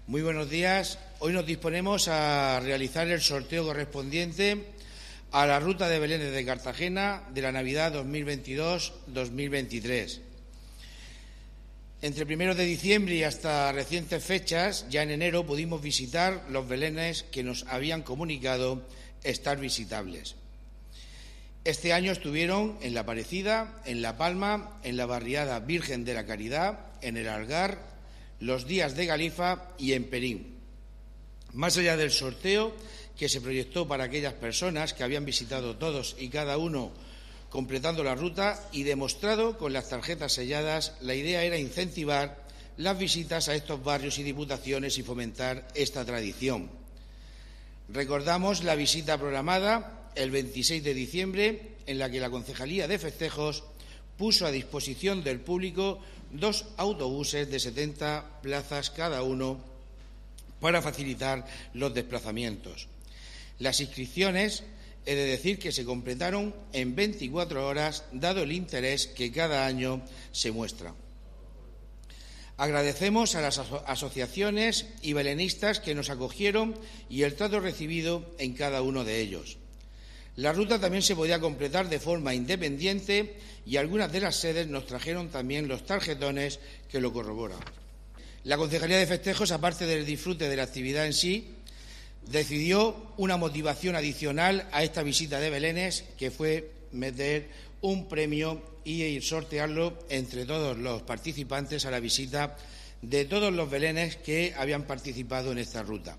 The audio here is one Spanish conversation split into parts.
Muy buenos días. Hoy nos disponemos a realizar el sorteo correspondiente a la Ruta de Belénes de Cartagena de la Navidad 2022-2023. Entre primeros de diciembre y hasta recientes fechas, ya en enero, pudimos visitar los belenes que nos habían comunicado estar visitables. Este año estuvieron en La Aparecida, en La Palma, en la barriada Virgen de la Caridad, en el Algar, los Días de Galifa y en Perín. Más allá del sorteo que se proyectó para aquellas personas que habían visitado todos y cada uno completando la ruta y demostrado con las tarjetas selladas, la idea era incentivar las visitas a estos barrios y diputaciones y fomentar esta tradición. Recordamos la visita programada el 26 de diciembre, en la que la Concejalía de Festejos puso a disposición del público 2 autobuses de 70 plazas cada uno para facilitar los desplazamientos. Las inscripciones, he de decir que se completaron en 24 horas, dado el interés que cada año se muestra. Agradecemos a las asociaciones y belenistas que nos acogieron y el trato recibido en cada uno de ellos. La ruta también se podía completar de forma independiente y algunas de las sedes nos trajeron también los tarjetones que lo corroboran. La Concejalía de Festejos, aparte del disfrute de la actividad en sí, decidió una motivación adicional a esta visita de belenes, que fue meter un premio y sortearlo entre todos los participantes a la visita de todos los belenes que habían participado en esta ruta.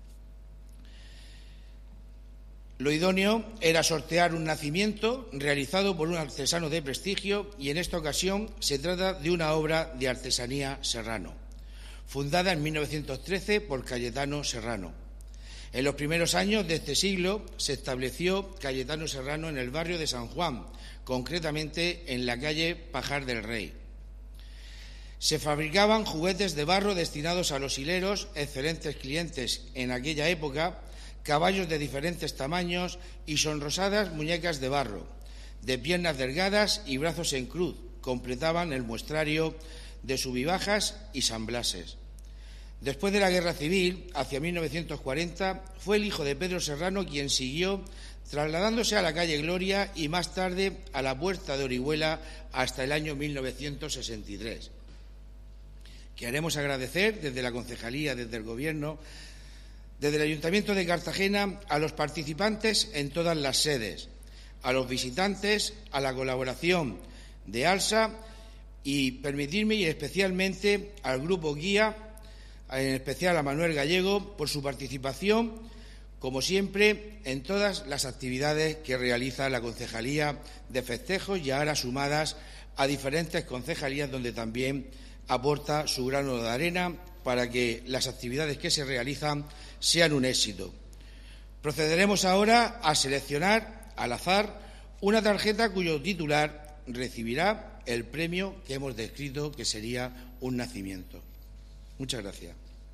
Lo idóneo era sortear un nacimiento realizado por un artesano de prestigio y en esta ocasión se trata de una obra de artesanía serrano, fundada en 1913 por Cayetano Serrano. En los primeros años de este siglo se estableció Cayetano Serrano en el barrio de San Juan, concretamente en la calle Pajar del Rey. Se fabricaban juguetes de barro destinados a los hileros, excelentes clientes en aquella época, caballos de diferentes tamaños y sonrosadas muñecas de barro, de piernas delgadas y brazos en cruz, completaban el muestrario de Subibajas y San Blases. Después de la Guerra Civil, hacia 1940, fue el hijo de Pedro Serrano quien siguió, trasladándose a la calle Gloria y más tarde a la Puerta de Orihuela hasta el año 1963. Queremos agradecer desde la Concejalía, desde el Gobierno, desde el Ayuntamiento de Cartagena, a los participantes en todas las sedes, a los visitantes, a la colaboración de ALSA y permitirme, y especialmente al Grupo Guía, en especial a Manuel Gallego, por su participación, como siempre, en todas las actividades que realiza la Concejalía de Festejos y ahora sumadas a diferentes concejalías donde también aporta su grano de arena para que las actividades que se realizan sean un éxito. Procederemos ahora a seleccionar al azar una tarjeta cuyo titular recibirá el premio que hemos descrito, que sería un nacimiento. Muchas gracias.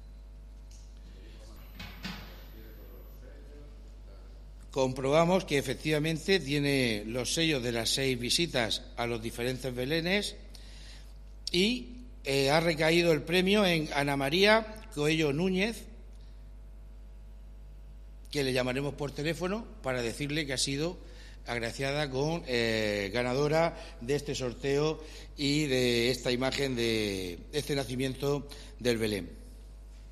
Comprobamos que efectivamente tiene los sellos de las 6 visitas a los diferentes belenes y ha recaído el premio en Ana María Coello Núñez, que le llamaremos por teléfono para decirle que ha sido agraciada con ganadora de este sorteo y de esta imagen de este nacimiento del Belén.